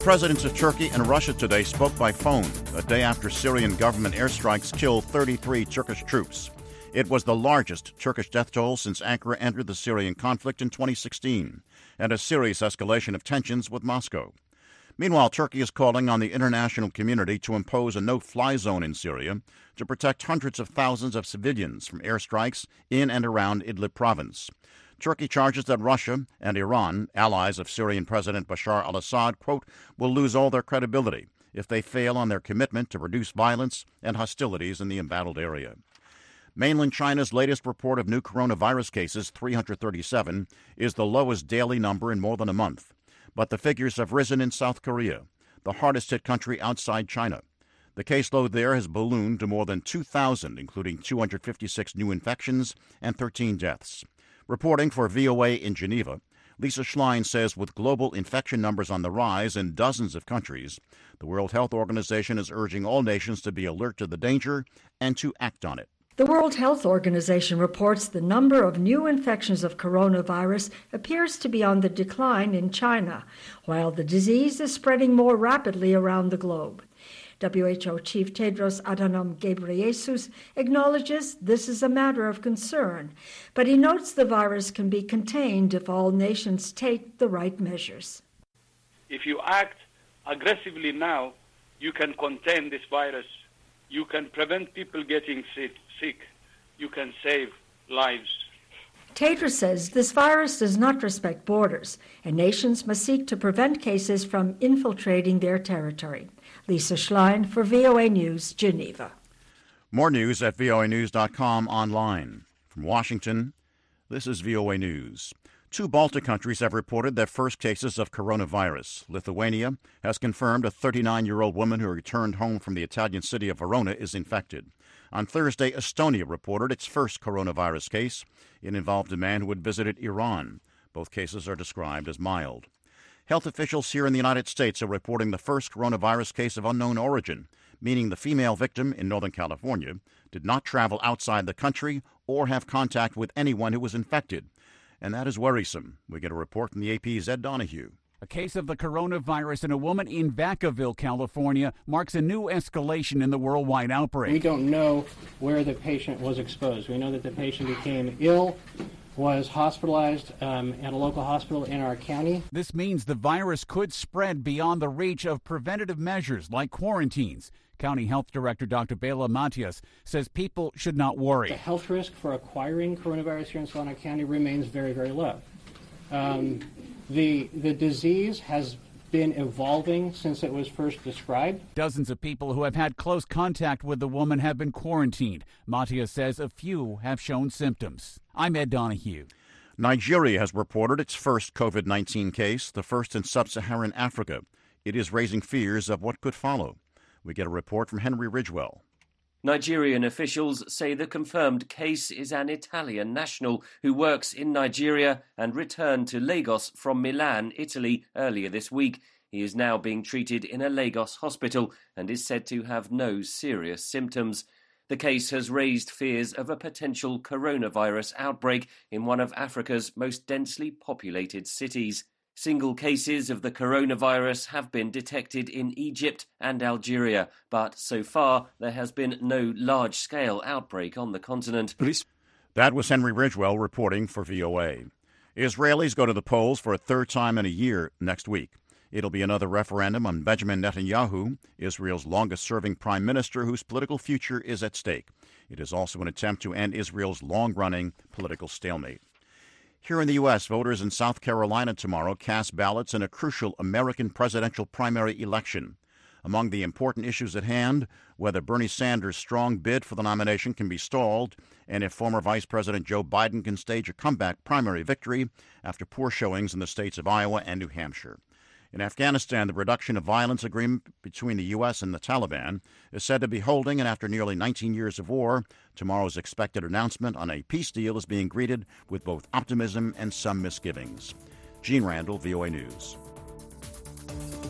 Presidents of Turkey and Russia today spoke by phone, a day after Syrian government airstrikes killed 33 Turkish troops. It was the largest Turkish death toll since Ankara entered the Syrian conflict in 2016, and a serious escalation of tensions with Moscow. Meanwhile, Turkey is calling on the international community to impose a no-fly zone in Syria to protect hundreds of thousands of civilians from airstrikes in and around Idlib province. Turkey charges that Russia and Iran, allies of Syrian President Bashar al-Assad, quote, will lose all their credibility if they fail on their commitment to reduce violence and hostilities in the embattled area. Mainland China's latest report of new coronavirus cases, 337, is the lowest daily number in more than a month. But the figures have risen in South Korea, the hardest-hit country outside China. The caseload there has ballooned to more than 2,000, including 256 new infections and 13 deaths. Reporting for VOA in Geneva, Lisa Schlein says with global infection numbers on the rise in dozens of countries, the World Health Organization is urging all nations to be alert to the danger and to act on it. The World Health Organization reports the number of new infections of coronavirus appears to be on the decline in China, while the disease is spreading more rapidly around the globe. WHO Chief Tedros Adhanom Ghebreyesus acknowledges this is a matter of concern, but he notes the virus can be contained if all nations take the right measures. If you act aggressively now, you can contain this virus. You can prevent people getting sick. You can save lives. Tedros says this virus does not respect borders, and nations must seek to prevent cases from infiltrating their territory. Lisa Schlein for VOA News, Geneva. More news at voanews.com online. From Washington, this is VOA News. 2 Baltic countries have reported their first cases of coronavirus. Lithuania has confirmed a 39-year-old woman who returned home from the Italian city of Verona is infected. On Thursday, Estonia reported its first coronavirus case. It involved a man who had visited Iran. Both cases are described as mild. Health officials here in the United States are reporting the first coronavirus case of unknown origin, meaning the female victim in Northern California did not travel outside the country or have contact with anyone who was infected. And that is worrisome. We get a report from the AP's Ed Donahue. A case of the coronavirus in a woman in Vacaville, California, marks a new escalation in the worldwide outbreak. We don't know where the patient was exposed. We know that the patient became ill, was hospitalized at a local hospital in our county. This means the virus could spread beyond the reach of preventative measures like quarantines. County Health Director Dr. Bela Matias says people should not worry. The health risk for acquiring coronavirus here in Solano County remains very, very low. The disease has been evolving since it was first described. Dozens of people who have had close contact with the woman have been quarantined. Matias says a few have shown symptoms. I'm Ed Donahue. Nigeria has reported its first COVID-19 case, the first in sub-Saharan Africa. It is raising fears of what could follow. We get a report from Henry Ridgewell. Nigerian officials say the confirmed case is an Italian national who works in Nigeria and returned to Lagos from Milan, Italy, earlier this week. He is now being treated in a Lagos hospital and is said to have no serious symptoms. The case has raised fears of a potential coronavirus outbreak in one of Africa's most densely populated cities. Single cases of the coronavirus have been detected in Egypt and Algeria, but so far there has been no large-scale outbreak on the continent. That was Henry Ridgewell reporting for VOA. Israelis go to the polls for a third time in a year next week. It'll be another referendum on Benjamin Netanyahu, Israel's longest-serving prime minister whose political future is at stake. It is also an attempt to end Israel's long-running political stalemate. Here in the U.S., voters in South Carolina tomorrow cast ballots in a crucial American presidential primary election. Among the important issues at hand, whether Bernie Sanders' strong bid for the nomination can be stalled, and if former Vice President Joe Biden can stage a comeback primary victory after poor showings in the states of Iowa and New Hampshire. In Afghanistan, the reduction of violence agreement between the U.S. and the Taliban is said to be holding, and after nearly 19 years of war, tomorrow's expected announcement on a peace deal is being greeted with both optimism and some misgivings. Gene Randall, VOA News.